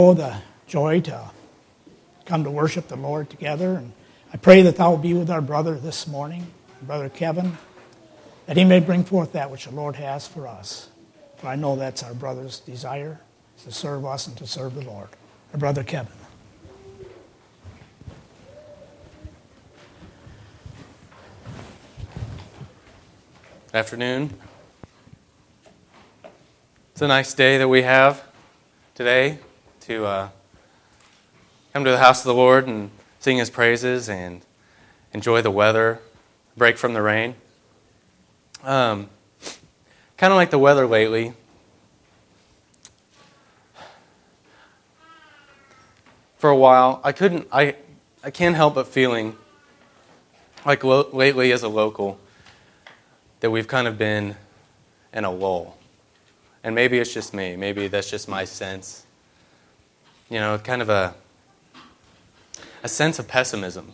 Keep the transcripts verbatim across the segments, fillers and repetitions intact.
Oh, the joy to come to worship the Lord together. And I pray that thou will be with our brother this morning, Brother Kevin, that he may bring forth that which the Lord has for us. For I know that's our brother's desire, is to serve us and to serve the Lord. Our Brother Kevin. Good afternoon. It's a nice day that we have today to uh, come to the house of the Lord and sing His praises and enjoy the weather, break from the rain. Um, kind of like the weather lately. For a while, I couldn't. I I can't help but feeling like lo- lately as a local that we've kind of been in a lull. And maybe it's just me. Maybe that's just my sense. You know, kind of a a sense of pessimism.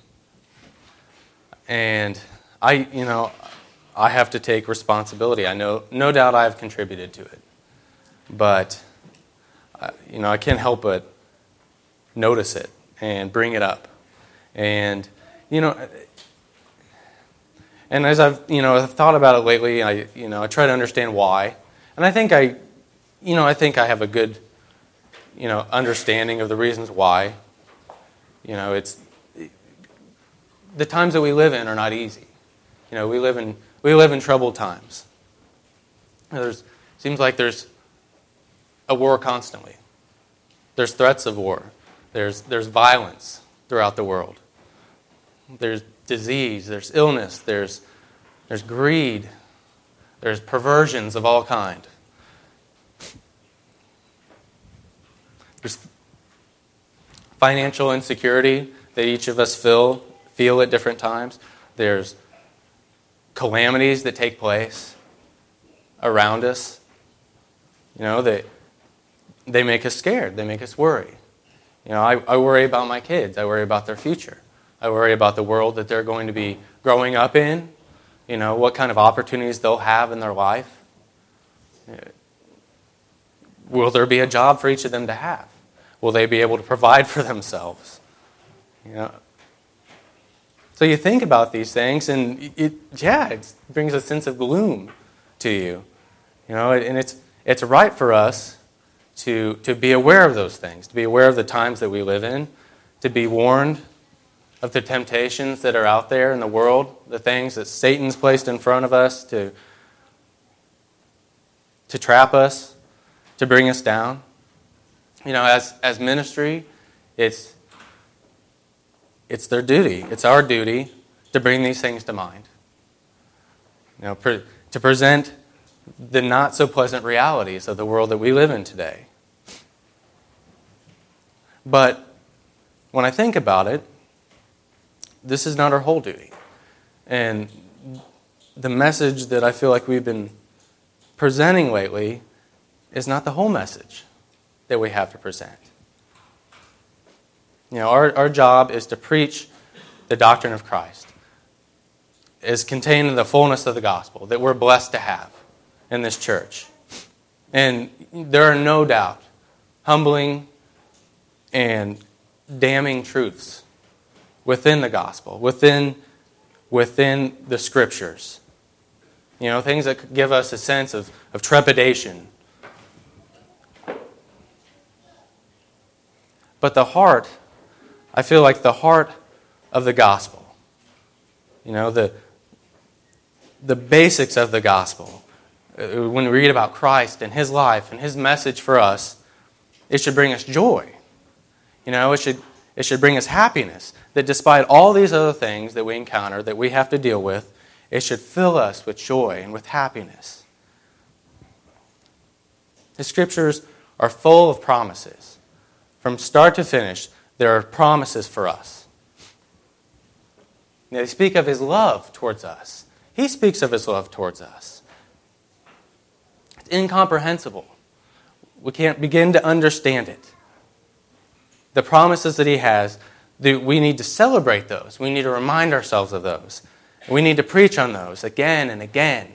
And I, you know, I have to take responsibility. I know, no doubt I have contributed to it. But, uh, you know, I can't help but notice it and bring it up. And, you know, and as I've, you know, I've thought about it lately, I, you know, I try to understand why. And I think I, you know, I think I have a good, you know, understanding of the reasons why. You know, it's, the times that we live in are not easy. You know, we live in, we live in troubled times. There's, seems like there's a war constantly. There's threats of war. There's, there's violence throughout the world. There's disease, there's illness, there's, there's greed, there's perversions of all kind. There's financial insecurity that each of us feel, feel at different times. There's calamities that take place around us. You know, they, they make us scared. They make us worry. You know, I, I worry about my kids. I worry about their future. I worry about the world that they're going to be growing up in. You know, what kind of opportunities they'll have in their life. Will there be a job for each of them to have? Will they be able to provide for themselves? You know, so you think about these things, and it, yeah, it brings a sense of gloom to you. You know, and it's it's right for us to to be aware of those things, to be aware of the times that we live in, to be warned of the temptations that are out there in the world, the things that Satan's placed in front of us to to trap us, to bring us down. You know, as as ministry, it's it's their duty. It's our duty to bring these things to mind. You know, pre- to present the not so pleasant realities of the world that we live in today. But when I think about it, this is not our whole duty. And the message that I feel like we've been presenting lately is not the whole message that we have to present. You know, our, our job is to preach the doctrine of Christ, is contained in the fullness of the gospel that we're blessed to have in this church. And there are no doubt humbling and damning truths within the gospel, within, within the scriptures. You know, things that could give us a sense of, of trepidation. But the heart, I feel like the heart of the gospel, you know, the, the basics of the gospel, when we read about Christ and His life and His message for us, it should bring us joy. You know, it should It should bring us happiness, that despite all these other things that we encounter, that we have to deal with, it should fill us with joy and with happiness. The Scriptures are full of promises. From start to finish, there are promises for us. They speak of His love towards us. He speaks of His love towards us. It's incomprehensible. We can't begin to understand it. The promises that He has, we need to celebrate those. We need to remind ourselves of those. We need to preach on those again and again.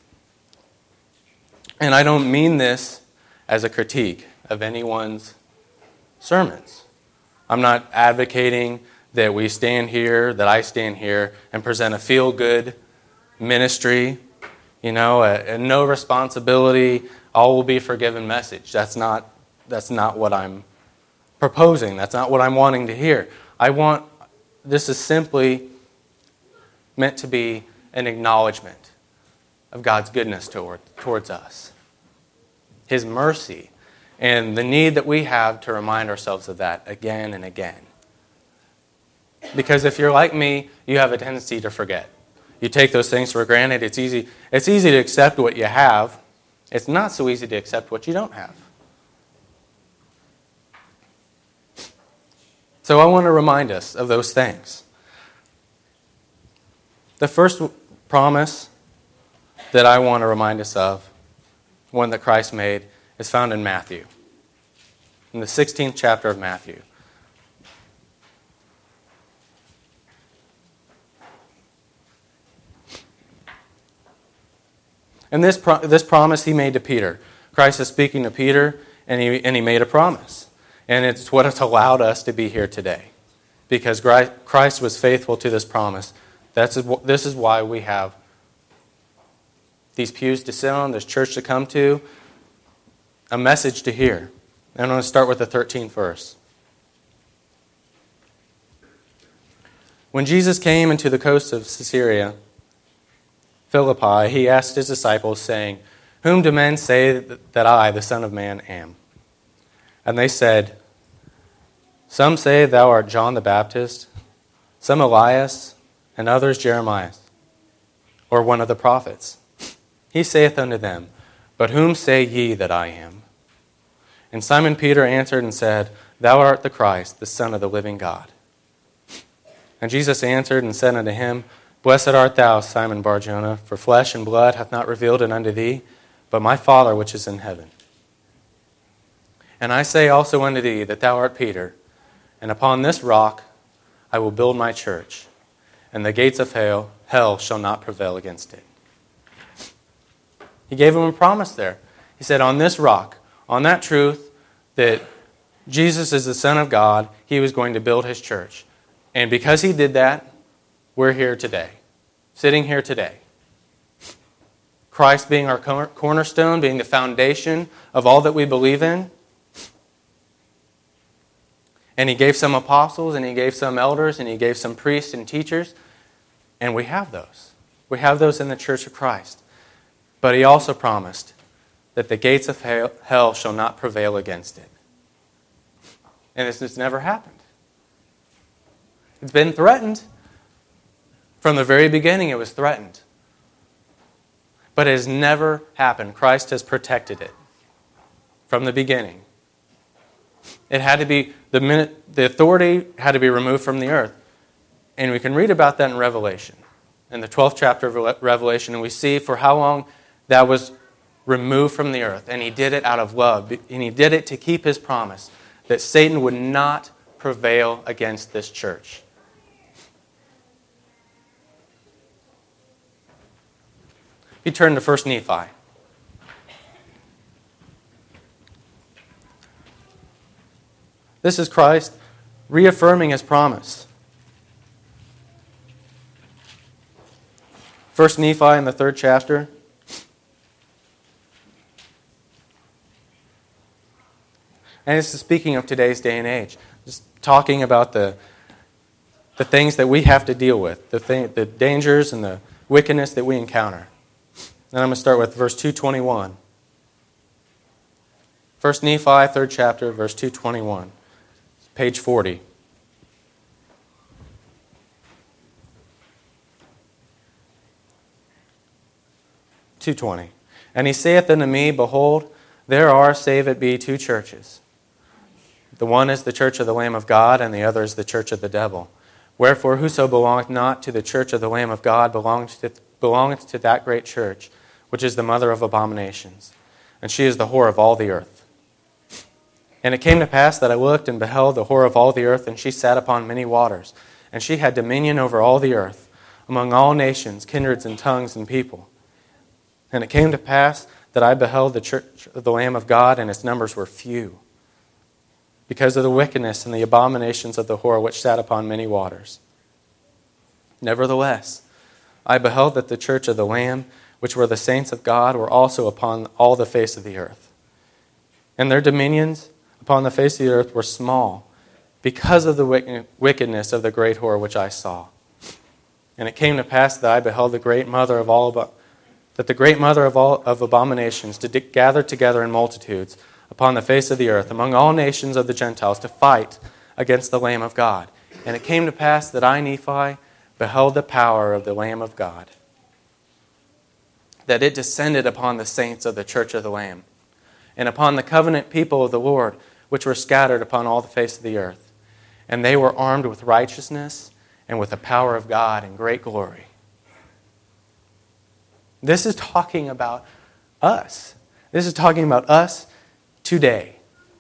And I don't mean this as a critique of anyone's sermons. I'm not advocating that we stand here, that I stand here, and present a feel-good ministry, you know, a, a no responsibility, all will be forgiven message. That's not, that's not what I'm proposing. That's not what I'm wanting to hear. I want, this is simply meant to be an acknowledgement of God's goodness toward, towards us, His mercy, and the need that we have to remind ourselves of that again and again. Because if you're like me, you have a tendency to forget. You take those things for granted. It's easy, it's easy to accept what you have. It's not so easy to accept what you don't have. So I want to remind us of those things. The first promise that I want to remind us of, one that Christ made, is found in Matthew, in the sixteenth chapter of Matthew. And this pro- this promise He made to Peter. Christ is speaking to Peter, and he, and he made a promise. And it's what has allowed us to be here today. Because Christ was faithful to this promise. That's, this is why we have these pews to sit on, this church to come to, a message to hear. And I'm going to start with the thirteenth verse. When Jesus came into the coast of Caesarea Philippi, He asked His disciples, saying, "Whom do men say that I, the Son of Man, am?" And they said, "Some say thou art John the Baptist, some Elias, and others Jeremiah, or one of the prophets." He saith unto them, "But whom say ye that I am?" And Simon Peter answered and said, "Thou art the Christ, the Son of the living God." And Jesus answered and said unto him, "Blessed art thou, Simon Bar-Jonah, for flesh and blood hath not revealed it unto thee, but my Father which is in heaven. And I say also unto thee that thou art Peter, and upon this rock I will build my church, and the gates of hell, hell shall not prevail against it." He gave him a promise there. He said, on this rock, on that truth that Jesus is the Son of God, He was going to build His church. And because He did that, we're here today, sitting here today. Christ being our cornerstone, being the foundation of all that we believe in. And He gave some apostles, and He gave some elders, and He gave some priests and teachers. And we have those. We have those in the church of Christ. But He also promised that the gates of hell shall not prevail against it. And this has never happened. It's been threatened. From the very beginning, it was threatened. But it has never happened. Christ has protected it from the beginning. It had to be, the minute, the authority had to be removed from the earth. And we can read about that in Revelation, in the twelfth chapter of Revelation, and we see for how long that was removed from the earth. And He did it out of love. And He did it to keep His promise that Satan would not prevail against this church. If you turn to First Nephi. This is Christ reaffirming His promise. First Nephi in the third chapter. And it's speaking of today's day and age. Just talking about the, the things that we have to deal with, the, thing, the dangers and the wickedness that we encounter. And I'm going to start with verse two twenty-one. First Nephi, third chapter, verse two twenty-one. Page forty. two twenty. And he saith unto me, Behold, there are, save it be, two churches. The one is the church of the Lamb of God, and the other is the church of the devil. Wherefore, whoso belongeth not to the church of the Lamb of God belongeth to, belongeth to that great church, which is the mother of abominations. And she is the whore of all the earth. And it came to pass that I looked and beheld the whore of all the earth, and she sat upon many waters. And she had dominion over all the earth, among all nations, kindreds, and tongues, and people. And it came to pass that I beheld the church of the Lamb of God, and its numbers were few. because of the wickedness and the abominations of the whore which sat upon many waters. Nevertheless, I beheld that the church of the Lamb, which were the saints of God, were also upon all the face of the earth. And their dominions upon the face of the earth were small, because of the wickedness of the great whore which I saw. And it came to pass that I beheld the great mother of all, that the great mother of all of abominations did gather together in multitudes upon the face of the earth, among all nations of the Gentiles, to fight against the Lamb of God. And it came to pass that I, Nephi, beheld the power of the Lamb of God, that it descended upon the saints of the church of the Lamb, and upon the covenant people of the Lord, which were scattered upon all the face of the earth. And they were armed with righteousness and with the power of God in great glory. This is talking about us. This is talking about us today.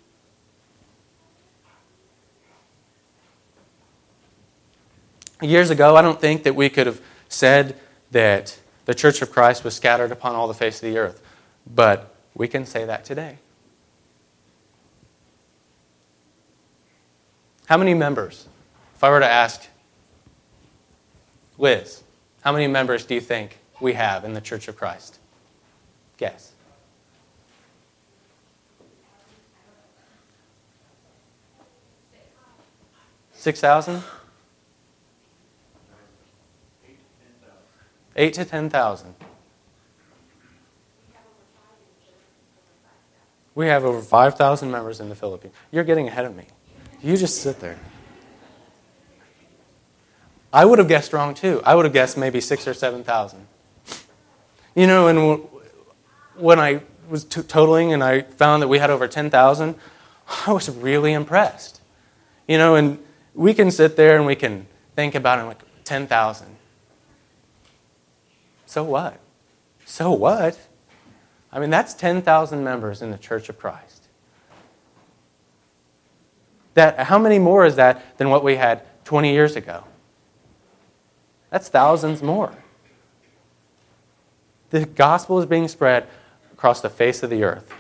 Years ago, I don't think that we could have said that the Church of Christ was scattered upon all the face of the earth. But we can say that today. How many members? If I were to ask Liz, how many members do you think we have in the Church of Christ? Guess. Six thousand? Eight to ten thousand. We have over five thousand members in the Philippines. You're getting ahead of me. You just sit there. I would have guessed wrong too. I would have guessed maybe six or seven thousand. You know, and when I was t- totaling and I found that we had over ten thousand, I was really impressed. You know, and we can sit there and we can think about it like ten thousand. So what? So what? I mean, that's ten thousand members in the Church of Christ. That, how many more is that than what we had twenty years ago? That's thousands more. The gospel is being spread across the face of the earth.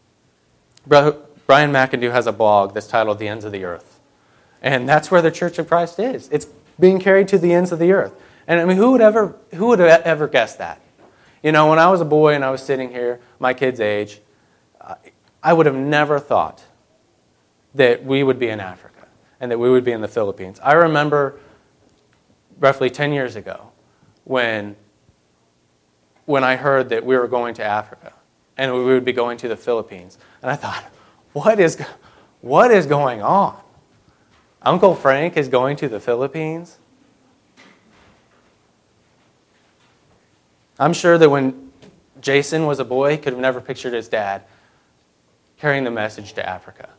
Brian McIndoe has a blog that's titled The Ends of the Earth. And that's where the Church of Christ is. It's being carried to the ends of the earth. And I mean, who would ever who would have ever guessed that? You know, when I was a boy and I was sitting here, my kid's age, I would have never thought that we would be in Africa and that we would be in the Philippines. I remember roughly ten years ago when, when I heard that we were going to Africa and we would be going to the Philippines. And I thought, what is, what is going on? Uncle Frank is going to the Philippines? I'm sure that when Jason was a boy, he could have never pictured his dad carrying the message to Africa.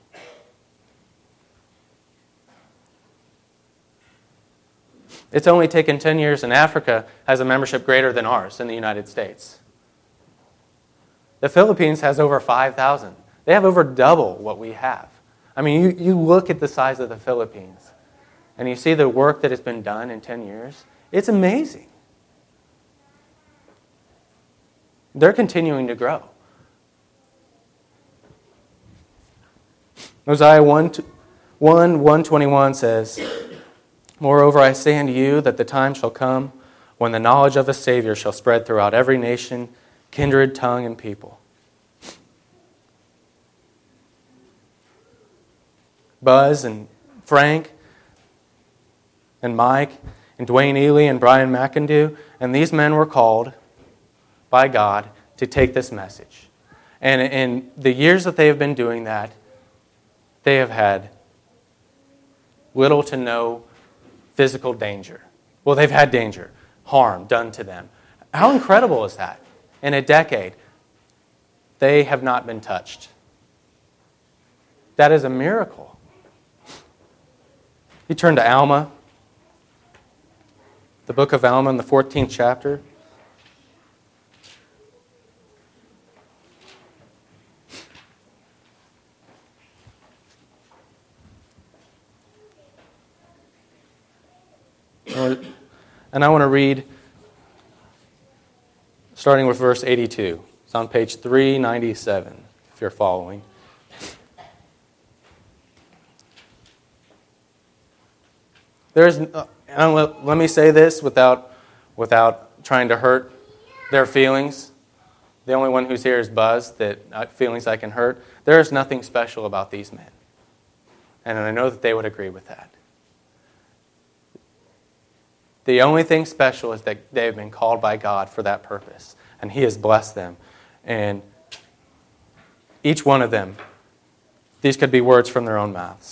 It's only taken ten years, and Africa has a membership greater than ours in the United States. The Philippines has over five thousand. They have over double what we have. I mean, you, you look at the size of the Philippines, and you see the work that has been done in ten years. It's amazing. They're continuing to grow. Mosiah one, one twenty-one says, "Moreover, I say unto you that the time shall come when the knowledge of a Savior shall spread throughout every nation, kindred, tongue, and people." Buzz and Frank and Mike and Dwayne Ely and Brian McIndoe, and these men were called by God to take this message. And in the years that they have been doing that, they have had little to no physical danger. Well, they've had danger, harm done to them. How incredible is that? In a decade, they have not been touched. That is a miracle. You turn to Alma, the book of Alma in the fourteenth chapter. And I want to read, starting with verse eighty-two. It's on page three ninety-seven, if you're following. there's, uh, and let, let me say this without, without trying to hurt their feelings. The only one who's here is Buzz, that uh, feelings I can hurt. There is nothing special about these men. And I know that they would agree with that. The only thing special is that they've been called by God for that purpose. And He has blessed them. And each one of them, these could be words from their own mouths.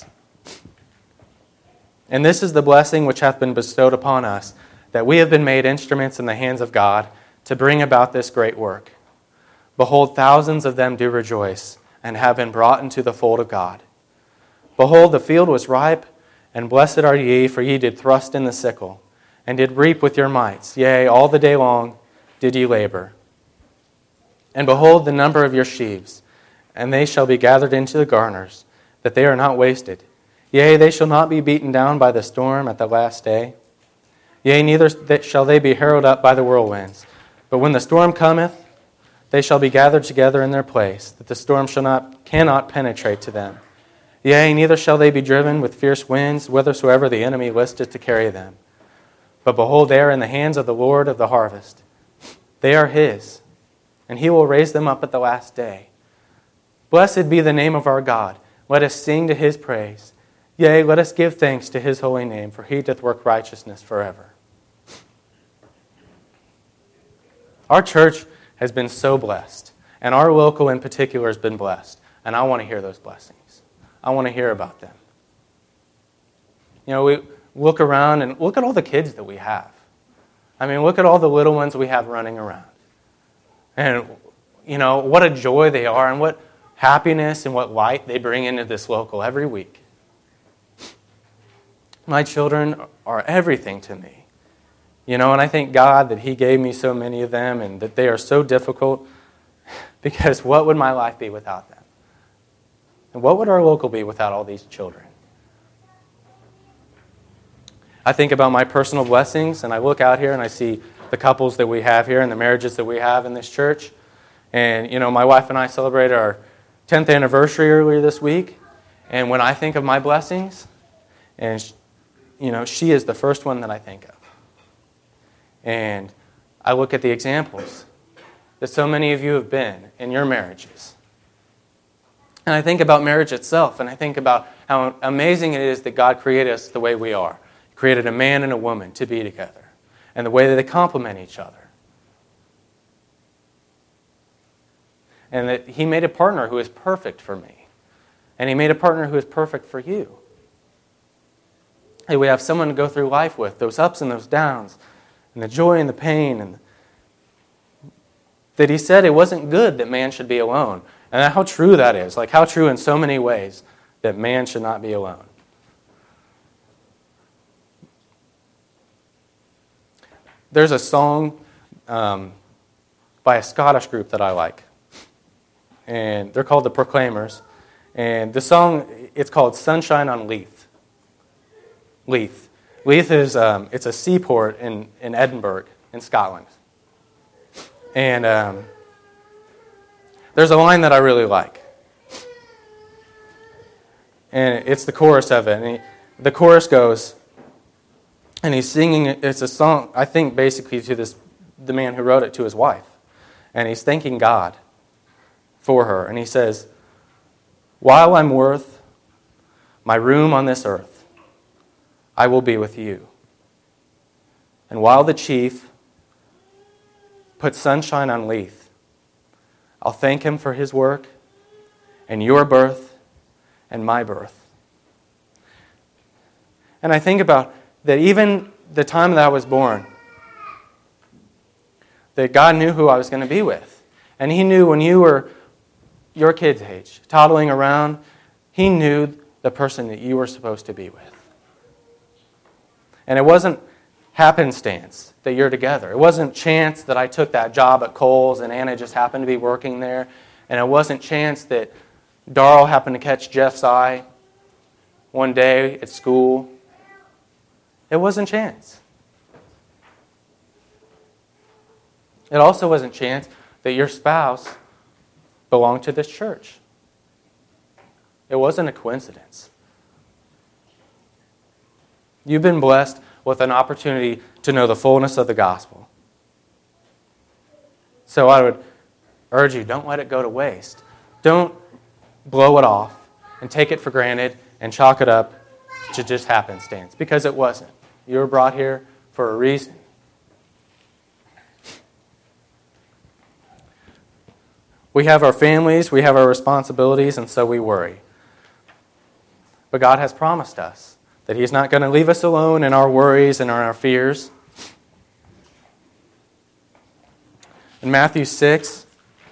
And this is the blessing which hath been bestowed upon us, that we have been made instruments in the hands of God to bring about this great work. Behold, thousands of them do rejoice, and have been brought into the fold of God. Behold, the field was ripe, and blessed are ye, for ye did thrust in the sickle, and did reap with your mites. Yea, all the day long did ye labor. And behold, the number of your sheaves, and they shall be gathered into the garners, that they are not wasted. Yea, they shall not be beaten down by the storm at the last day. Yea, neither shall they be harrowed up by the whirlwinds. But when the storm cometh, they shall be gathered together in their place, that the storm shall not cannot penetrate to them. Yea, neither shall they be driven with fierce winds, whithersoever the enemy listeth to carry them. But behold, they are in the hands of the Lord of the harvest. They are His, and He will raise them up at the last day. Blessed be the name of our God. Let us sing to His praise. Yea, let us give thanks to His holy name, for He doth work righteousness forever. Our church has been so blessed, and our local in particular has been blessed, and I want to hear those blessings. I want to hear about them. You know, we look around and look at all the kids that we have. I mean, look at all the little ones we have running around. And, you know, what a joy they are, and what happiness and what light they bring into this local every week. My children are everything to me. You know, and I thank God that He gave me so many of them, and that they are so difficult, because what would my life be without them? And what would our local be without all these children? I think about my personal blessings, and I look out here and I see the couples that we have here and the marriages that we have in this church. And, you know, my wife and I celebrated our tenth anniversary earlier this week. And when I think of my blessings, and, you know, she is the first one that I think of. And I look at the examples that so many of you have been in your marriages. And I think about marriage itself, and I think about how amazing it is that God created us the way we are. He created a man and a woman to be together, and the way that they complement each other. And that He made a partner who is perfect for me. And He made a partner who is perfect for you. Hey, we have someone to go through life with, those ups and those downs, and the joy and the pain, and that He said it wasn't good that man should be alone. And how true that is. Like, how true in so many ways that man should not be alone. There's a song um, by a Scottish group that I like. And they're called the Proclaimers. And the song, it's called Sunshine on Leith. Leith. Leith is um, it's a seaport in, in Edinburgh, in Scotland. And um, there's a line that I really like. And it's the chorus of it. And he, the chorus goes, and he's singing, it's a song, I think, basically to this the man who wrote it, to his wife. And he's thanking God for her. And he says, "While I'm worth my room on this earth, I will be with you. And while the chief puts sunshine on Leith, I'll thank him for his work and your birth and my birth." And I think about that even the time that I was born, that God knew who I was going to be with. And He knew when you were your kid's age, toddling around, He knew the person that you were supposed to be with. And it wasn't happenstance that you're together. It wasn't chance that I took that job at Kohl's and Anna just happened to be working there. And it wasn't chance that Darrell happened to catch Jeff's eye one day at school. It wasn't chance. It also wasn't chance that your spouse belonged to this church. It wasn't a coincidence. You've been blessed with an opportunity to know the fullness of the gospel. So I would urge you, don't let it go to waste. Don't blow it off and take it for granted and chalk it up to just happenstance, because it wasn't. You were brought here for a reason. We have our families, we have our responsibilities, and so we worry. But God has promised us that He's not going to leave us alone in our worries and in our fears. In Matthew six,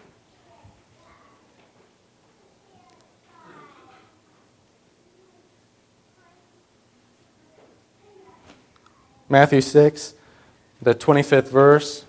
Matthew six, the twenty-fifth verse.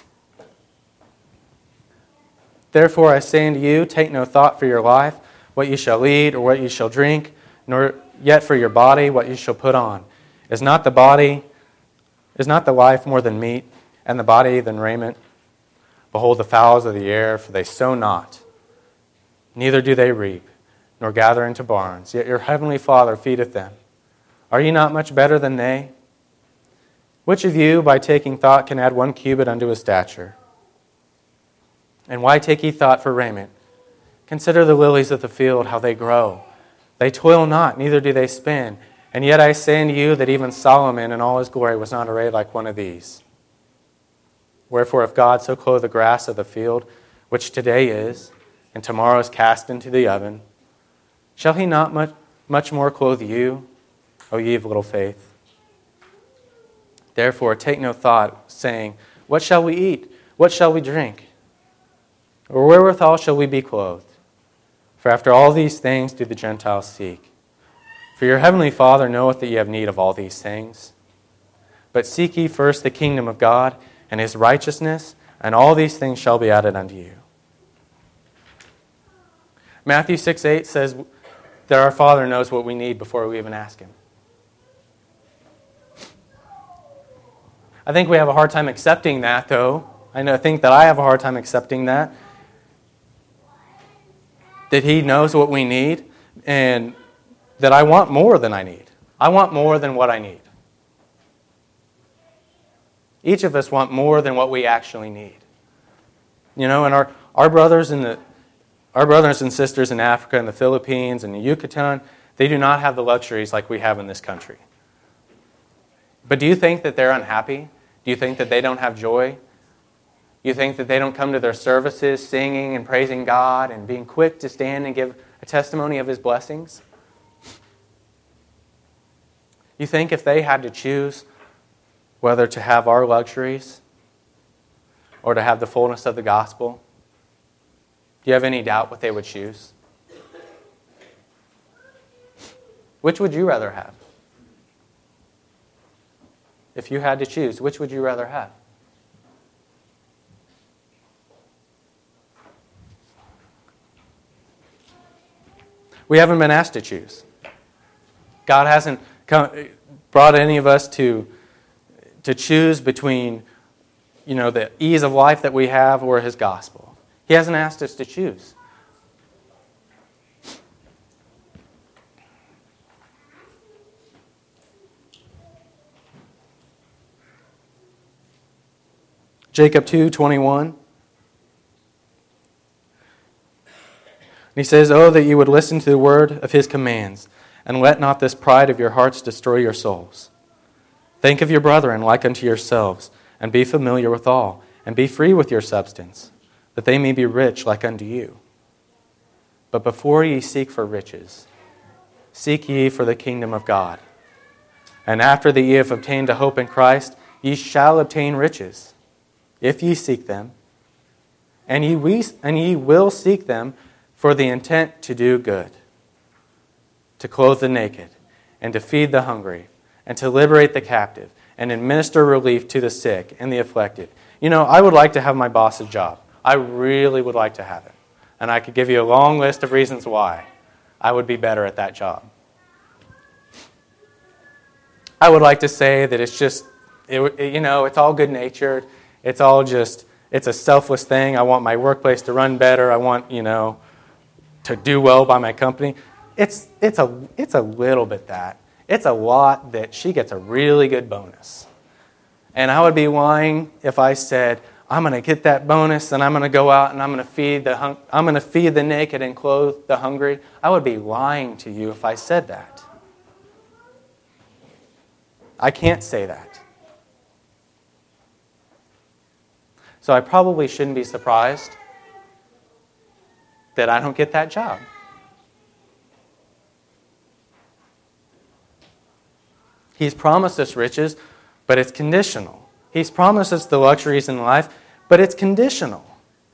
Therefore I say unto you, take no thought for your life, what you shall eat or what you shall drink, nor yet for your body what you shall put on. Is not the body, is not the life more than meat, and the body than raiment? Behold the fowls of the air, for they sow not, neither do they reap, nor gather into barns, yet your heavenly Father feedeth them. Are ye not much better than they? Which of you, by taking thought, can add one cubit unto his stature? And why take ye thought for raiment? Consider the lilies of the field, how they grow. They toil not, neither do they spin. And yet I say unto you that even Solomon in all his glory was not arrayed like one of these. Wherefore if God so clothe the grass of the field, which today is, and tomorrow is cast into the oven, shall He not much, much more clothe you, O ye of little faith? Therefore take no thought, saying, what shall we eat? What shall we drink? Or wherewithal shall we be clothed? For after all these things do the Gentiles seek. For your heavenly Father knoweth that ye have need of all these things. But seek ye first the kingdom of God and His righteousness, and all these things shall be added unto you. Matthew six eight says that our Father knows what we need before we even ask Him. I think we have a hard time accepting that, though. I know, I think that I have a hard time accepting that. That He knows what we need, and that I want more than I need. I want more than what I need. Each of us want more than what we actually need. You know, and our, our brothers in the our brothers and sisters in Africa and the Philippines and the Yucatan, they do not have the luxuries like we have in this country. But do you think that they're unhappy? Do you think that they don't have joy? You think that they don't come to their services singing and praising God and being quick to stand and give a testimony of His blessings? You think if they had to choose whether to have our luxuries or to have the fullness of the gospel, do you have any doubt what they would choose? Which would you rather have? If you had to choose, which would you rather have? We haven't been asked to choose. God hasn't come, brought any of us to, to choose between, you know, the ease of life that we have or His gospel. He hasn't asked us to choose. Jacob two twenty-one. And he says, oh, that you would listen to the word of His commands, and let not this pride of your hearts destroy your souls. Think of your brethren like unto yourselves, and be familiar with all, and be free with your substance, that they may be rich like unto you. But before ye seek for riches, seek ye for the kingdom of God. And after that ye have obtained a hope in Christ, ye shall obtain riches, if ye seek them. And ye, we, and ye will seek them for the intent to do good, to clothe the naked, and to feed the hungry, and to liberate the captive, and administer relief to the sick and the afflicted. You know, I would like to have my boss's job. I really would like to have it. And I could give you a long list of reasons why I would be better at that job. I would like to say that it's just, it, you know, it's all good-natured. It's all just, it's a selfless thing. I want my workplace to run better. I want, you know, to do well by my company. It's it's a it's a little bit that. it's a lot that she gets a really good bonus. And I would be lying if I said, I'm going to get that bonus and I'm going to go out and I'm going to feed the hung- I'm going to feed the naked and clothe the hungry. I would be lying to you if I said that. I can't say that. So I probably shouldn't be surprised that I don't get that job. He's promised us riches, but it's conditional. He's promised us the luxuries in life, but it's conditional.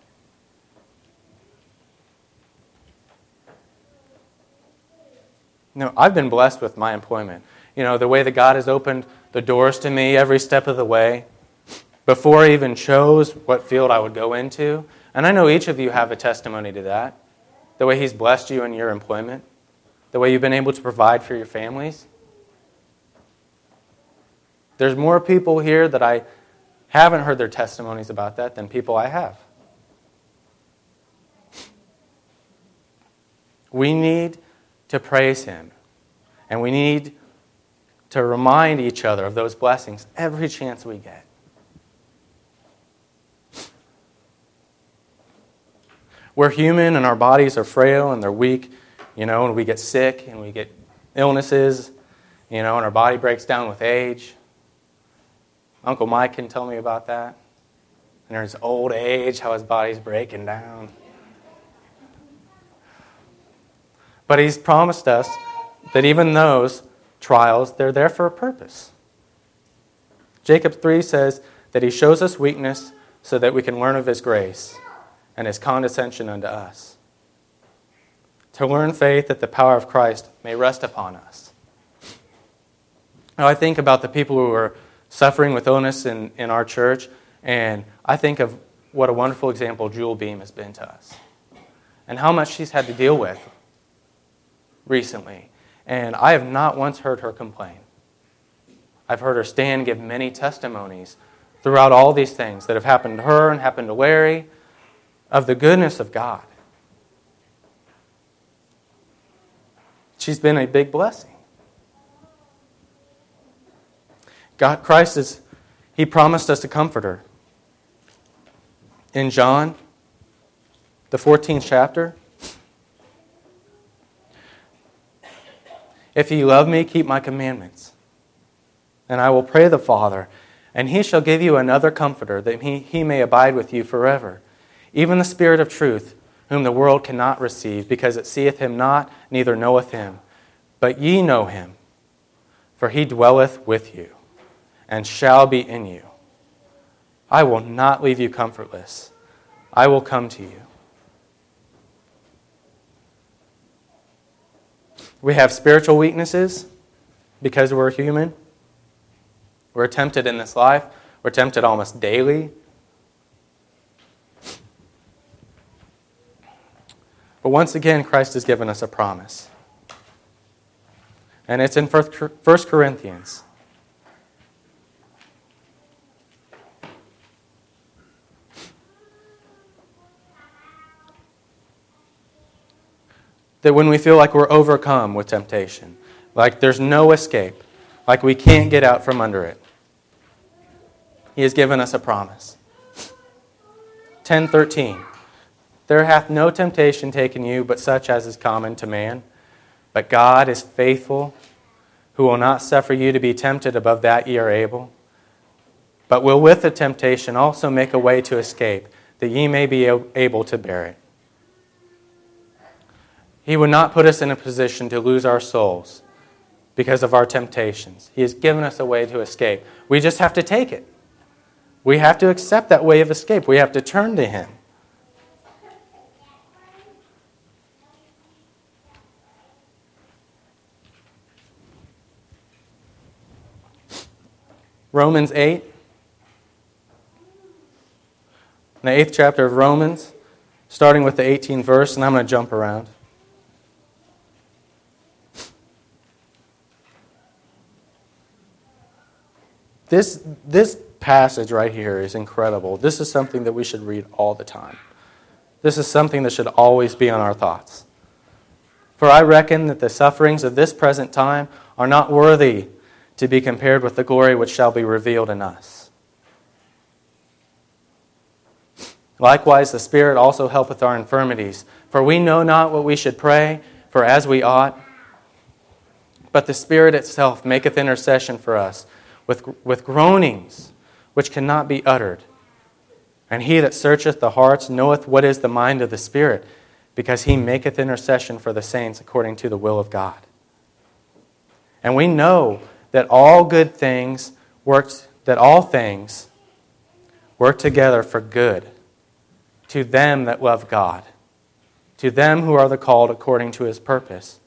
You know, I've been blessed with my employment. You know, the way that God has opened the doors to me every step of the way, before I even chose what field I would go into. And I know each of you have a testimony to that. The way He's blessed you in your employment. The way you've been able to provide for your families. There's more people here that I haven't heard their testimonies about that than people I have. We need to praise Him. And we need to remind each other of those blessings every chance we get. We're human and our bodies are frail and they're weak, you know, and we get sick and we get illnesses, you know, and our body breaks down with age. Uncle Mike can tell me about that. And there's old age, how his body's breaking down. But He's promised us that even those trials, they're there for a purpose. Jacob three says that He shows us weakness so that we can learn of His grace and His condescension unto us. To learn faith that the power of Christ may rest upon us. Now I think about the people who are suffering with illness in, in our church, and I think of what a wonderful example Jewel Beam has been to us. And how much she's had to deal with recently. And I have not once heard her complain. I've heard her stand and give many testimonies throughout all these things that have happened to her and happened to Larry, of the goodness of God. She's been a big blessing. God, Christ is, He promised us to comfort her. In John, the fourteenth chapter, if ye love me, keep my commandments. And I will pray the Father, and He shall give you another comforter, that he, he may abide with you forever. Even the Spirit of truth, whom the world cannot receive, because it seeth Him not, neither knoweth Him. But ye know Him, for He dwelleth with you, and shall be in you. I will not leave you comfortless. I will come to you. We have spiritual weaknesses because we're human. We're tempted in this life. We're tempted almost daily. But once again, Christ has given us a promise. And it's in First Corinthians. That when we feel like we're overcome with temptation, like there's no escape, like we can't get out from under it, He has given us a promise. ten thirteen. There hath no temptation taken you, but such as is common to man. But God is faithful, who will not suffer you to be tempted above that ye are able, but will with the temptation also make a way to escape, that ye may be able to bear it. He would not put us in a position to lose our souls because of our temptations. He has given us a way to escape. We just have to take it. We have to accept that way of escape. We have to turn to Him. Romans eight, the eighth chapter of Romans, starting with the eighteenth verse, and I'm going to jump around. This, this passage right here is incredible. This is something that we should read all the time. This is something that should always be on our thoughts. For I reckon that the sufferings of this present time are not worthy to be compared with the glory which shall be revealed in us. Likewise, the Spirit also helpeth our infirmities, for we know not what we should pray for as we ought, but the Spirit itself maketh intercession for us with, with groanings which cannot be uttered. And he that searcheth the hearts knoweth what is the mind of the Spirit, because he maketh intercession for the saints according to the will of God. And we know that all good things work, that all things work together for good to them that love God, to them who are the called according to his purpose.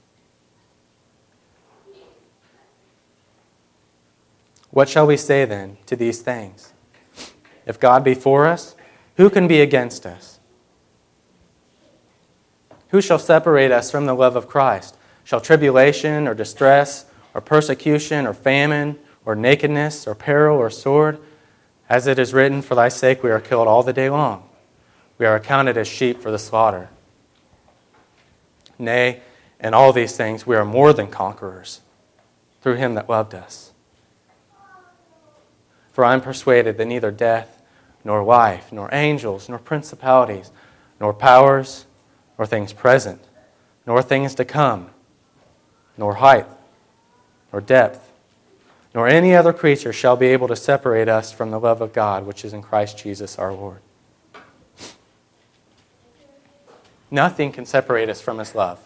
What shall we say then to these things? If God be for us, who can be against us? Who shall separate us from the love of Christ? Shall tribulation or distress or persecution or famine or nakedness or peril or sword? As it is written, for thy sake we are killed all the day long. We are accounted as sheep for the slaughter. Nay, in all these things we are more than conquerors through him that loved us. For I am persuaded that neither death, nor life, nor angels, nor principalities, nor powers, nor things present, nor things to come, nor height, nor depth, nor any other creature shall be able to separate us from the love of God, which is in Christ Jesus our Lord. Nothing can separate us from his love.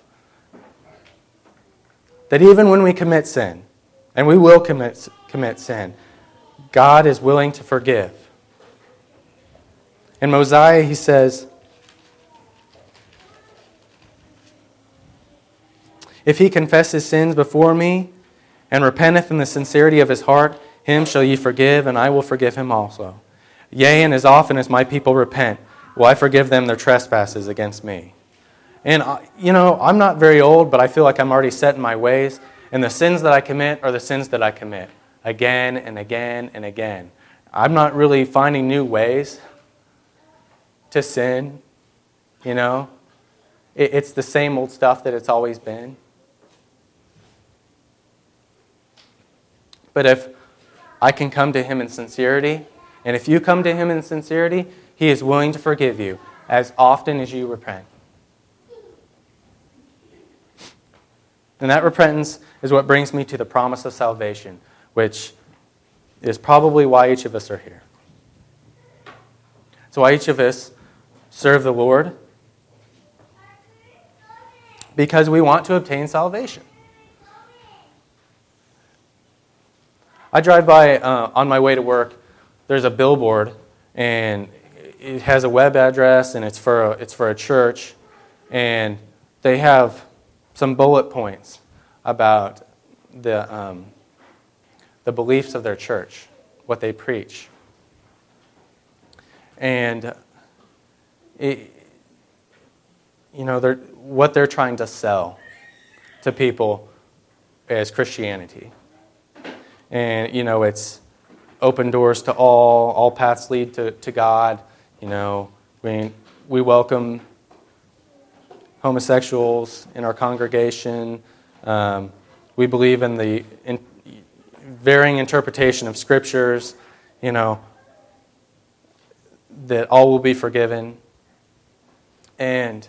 That even when we commit sin, and we will commit, commit sin, God is willing to forgive. In Mosiah, he says, if he confess his sins before me, and repenteth in the sincerity of his heart, him shall ye forgive, and I will forgive him also. Yea, and as often as my people repent, will I forgive them their trespasses against me. And, you know, I'm not very old, but I feel like I'm already set in my ways, and the sins that I commit are the sins that I commit again and again and again. I'm not really finding new ways to sin, you know. It's the same old stuff that it's always been. But if I can come to him in sincerity, and if you come to him in sincerity, he is willing to forgive you as often as you repent. And that repentance is what brings me to the promise of salvation, which is probably why each of us are here. It's why each of us serve the Lord, because we want to obtain salvation. I drive by uh, on my way to work. There's a billboard, and it has a web address, and it's for a, it's for a church, and they have some bullet points about the um, the beliefs of their church, what they preach, and it, you know, they're, what they're trying to sell to people is Christianity. And, you know, it's open doors to all, all paths lead to, to God. You know, we, we welcome homosexuals in our congregation. Um, we believe in the in, varying interpretation of scriptures, you know, that all will be forgiven. And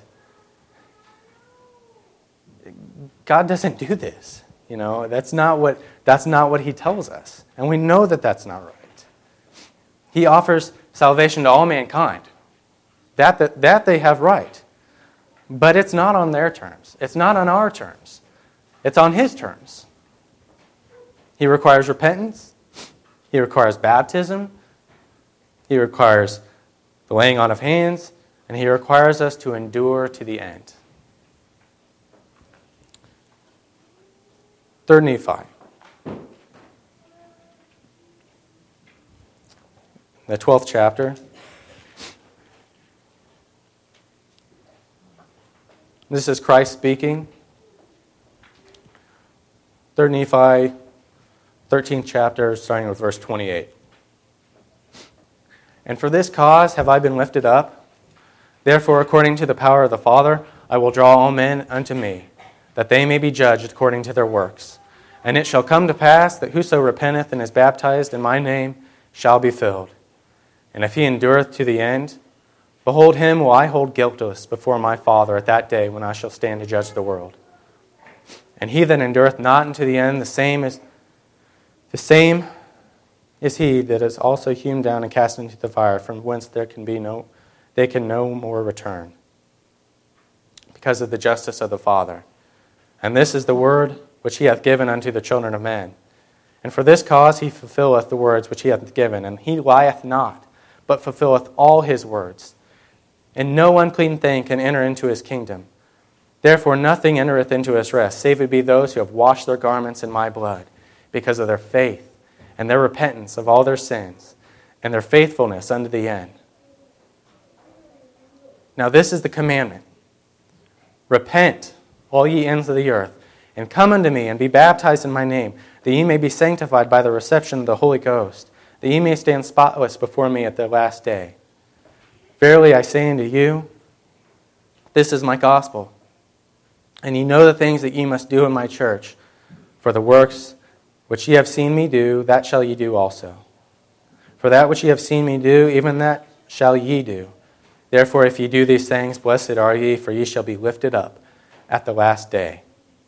God doesn't do this. You know, that's not what that's not what he tells us. And we know that that's not right. He offers salvation to all mankind. That, that, that they have right. But it's not on their terms. It's not on our terms. It's on his terms. He requires repentance. He requires baptism. He requires the laying on of hands. And he requires us to endure to the end. Third Nephi. The twelfth chapter. This is Christ speaking. Third Nephi, thirteenth chapter, starting with verse twenty-eight. And for this cause have I been lifted up. Therefore, according to the power of the Father, I will draw all men unto me, that they may be judged according to their works. And it shall come to pass that whoso repenteth and is baptized in my name shall be filled. And if he endureth to the end, behold, him will I hold guiltless before my Father at that day when I shall stand to judge the world. And he that endureth not unto the end, the same is the same is he that is also hewn down and cast into the fire, from whence there can be no they can no more return, because of the justice of the Father. And this is the word which he hath given unto the children of men. And for this cause he fulfilleth the words which he hath given, and he lieth not, but fulfilleth all his words. And no unclean thing can enter into his kingdom. Therefore nothing entereth into his rest, save it be those who have washed their garments in my blood, because of their faith and their repentance of all their sins, and their faithfulness unto the end. Now this is the commandment. Repent, all ye ends of the earth, and come unto me, and be baptized in my name, that ye may be sanctified by the reception of the Holy Ghost, that ye may stand spotless before me at the last day. Verily I say unto you, this is my gospel. And ye know the things that ye must do in my church. For the works which ye have seen me do, that shall ye do also. For that which ye have seen me do, even that shall ye do. Therefore, if ye do these things, blessed are ye, for ye shall be lifted up at the last day.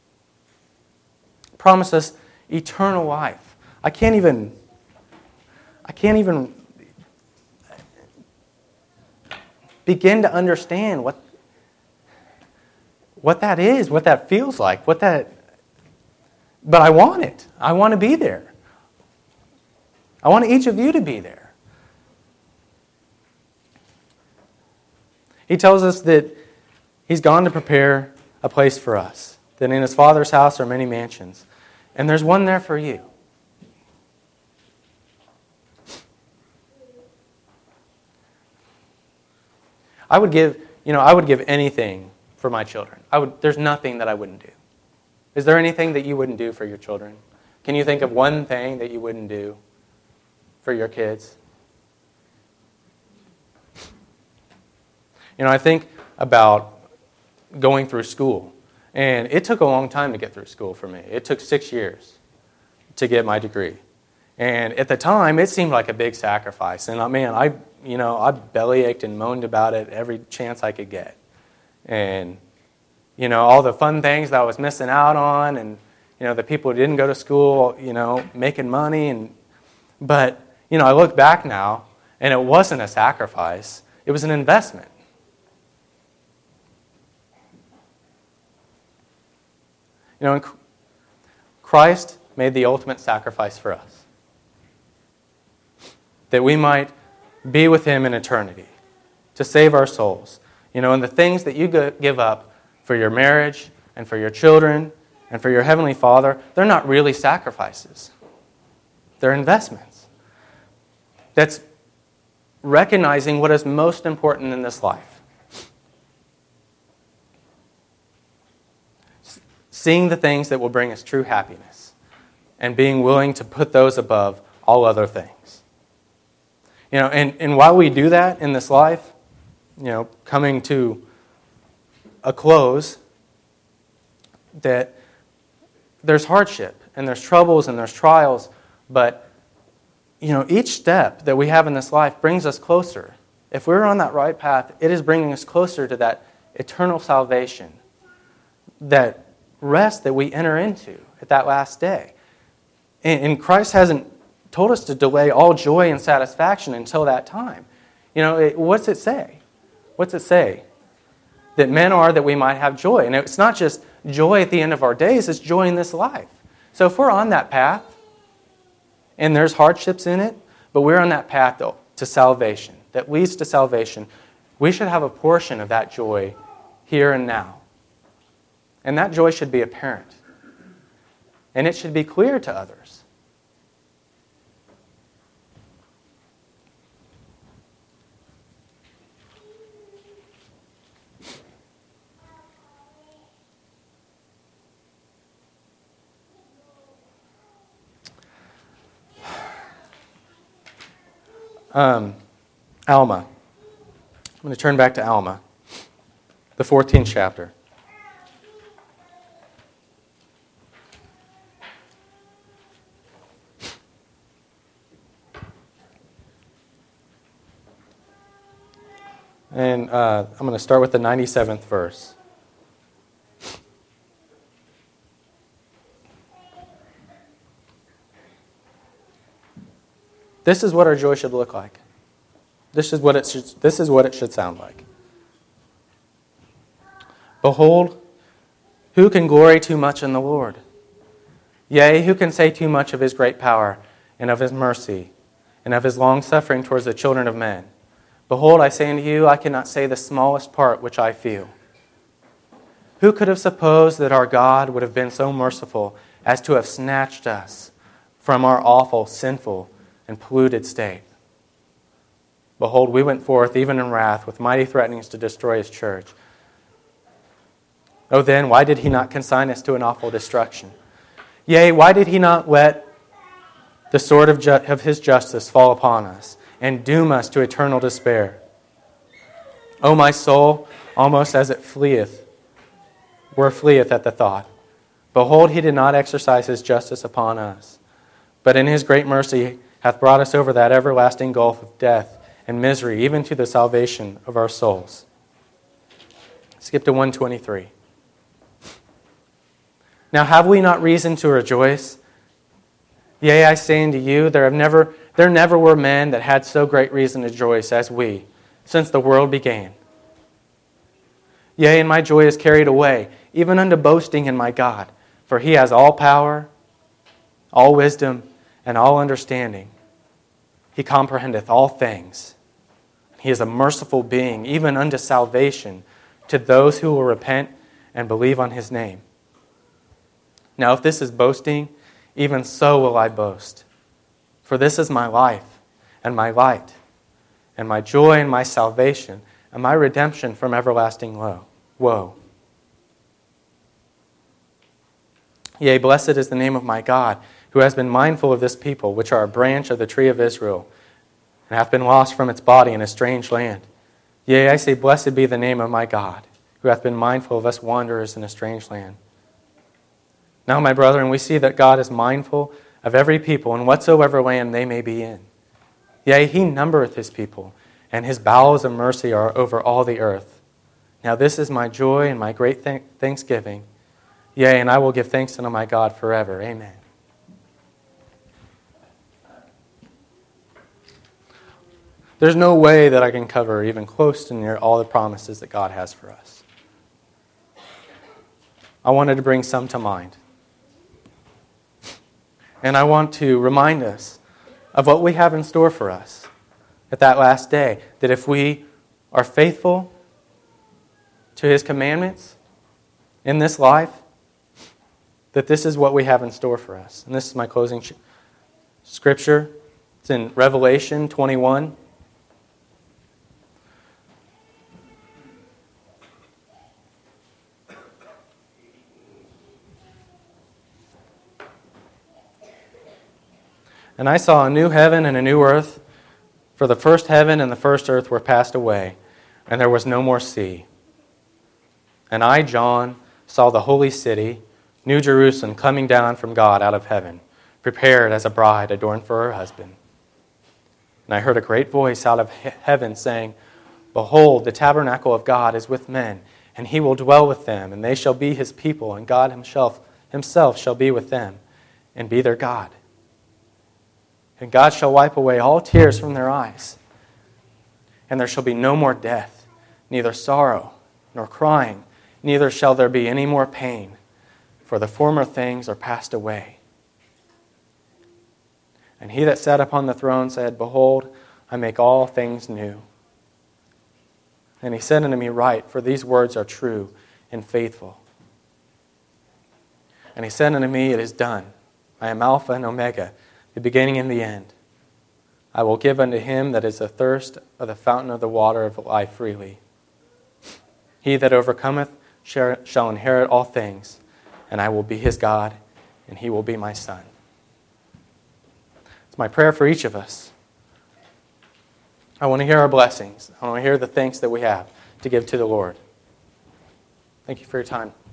Promise us eternal life. I can't even, I can't even begin to understand what, what that is, what that feels like, what that, but I want it. I want to be there. I want each of you to be there. He tells us that he's gone to prepare a place for us, that in his Father's house are many mansions, and there's one there for you. I would give, you know, I would give anything for my children. I would. There's nothing that I wouldn't do. Is there anything that you wouldn't do for your children? Can you think of one thing that you wouldn't do for your kids? You know, I think about going through school, and it took a long time to get through school for me. It took six years to get my degree. And at the time, it seemed like a big sacrifice. And, man, I, you know, I bellyached and moaned about it every chance I could get. And, you know, all the fun things that I was missing out on, and, you know, the people who didn't go to school, you know, making money. and But, you know, I look back now, and it wasn't a sacrifice. It was an investment. You know, Christ made the ultimate sacrifice for us, that we might be with him in eternity, to save our souls. You know, and the things that you give up for your marriage and for your children and for your Heavenly Father, they're not really sacrifices. They're investments. That's recognizing what is most important in this life. Seeing the things that will bring us true happiness and being willing to put those above all other things. You know, and, and while we do that in this life, you know, coming to a close, that there's hardship and there's troubles and there's trials, but, you know, each step that we have in this life brings us closer. If we're on that right path, it is bringing us closer to that eternal salvation, that rest that we enter into at that last day. And, and Christ hasn't told us to delay all joy and satisfaction until that time. You know, it, what's it say? What's it say? That men are that we might have joy. And it's not just joy at the end of our days, it's joy in this life. So if we're on that path, and there's hardships in it, but we're on that path though, to salvation, that leads to salvation, we should have a portion of that joy here and now. And that joy should be apparent. And it should be clear to others. Um, Alma. I'm going to turn back to Alma, the fourteenth chapter. And uh, I'm going to start with the ninety-seventh verse. This is what our joy should look like. This is what it should, this is what it should sound like. Behold, who can glory too much in the Lord? Yea, who can say too much of his great power, and of his mercy, and of his long suffering towards the children of men? Behold, I say unto you, I cannot say the smallest part which I feel. Who could have supposed that our God would have been so merciful as to have snatched us from our awful, sinful, and polluted state? Behold, we went forth even in wrath with mighty threatenings to destroy his church. Oh then, why did he not consign us to an awful destruction? Yea, why did he not let the sword of, ju- of his justice fall upon us and doom us to eternal despair? O my soul, almost as it fleeth, where fleeth at the thought. Behold, he did not exercise his justice upon us, but in his great mercy hath brought us over that everlasting gulf of death and misery, even to the salvation of our souls. Skip to one twenty-three. Now have we not reason to rejoice? Yea, I say unto you, there have never there never were men that had so great reason to rejoice as we, since the world began. Yea, and my joy is carried away, even unto boasting in my God, for he has all power, all wisdom, and all understanding. He comprehendeth all things. He is a merciful being, even unto salvation, to those who will repent and believe on his name. Now if this is boasting, even so will I boast. For this is my life, and my light, and my joy, and my salvation, and my redemption from everlasting woe. Yea, blessed is the name of my God, who has been mindful of this people, which are a branch of the tree of Israel, and hath been lost from its body in a strange land. Yea, I say, blessed be the name of my God, who hath been mindful of us wanderers in a strange land. Now, my brethren, we see that God is mindful of every people in whatsoever land they may be in. Yea, he numbereth his people, and his bowels of mercy are over all the earth. Now this is my joy and my great th- thanksgiving. Yea, and I will give thanks unto my God forever. Amen. There's no way that I can cover even close to near all the promises that God has for us. I wanted to bring some to mind. And I want to remind us of what we have in store for us at that last day. That if we are faithful to his commandments in this life, that this is what we have in store for us. And this is my closing sh- scripture. It's in Revelation twenty-one. And I saw a new heaven and a new earth, for the first heaven and the first earth were passed away, and there was no more sea. And I, John, saw the holy city, New Jerusalem, coming down from God out of heaven, prepared as a bride adorned for her husband. And I heard a great voice out of he- heaven saying, Behold, the tabernacle of God is with men, and he will dwell with them, and they shall be his people, and God himself, himself shall be with them, and be their God. And God shall wipe away all tears from their eyes. And there shall be no more death, neither sorrow, nor crying, neither shall there be any more pain, for the former things are passed away. And he that sat upon the throne said, Behold, I make all things new. And he said unto me, Write, for these words are true and faithful. And he said unto me, It is done. I am Alpha and Omega, the beginning and the end. I will give unto him that is athirst of the fountain of the water of life freely. He that overcometh shall inherit all things, and I will be his God, and he will be my son. It's my prayer for each of us. I want to hear our blessings. I want to hear the thanks that we have to give to the Lord. Thank you for your time.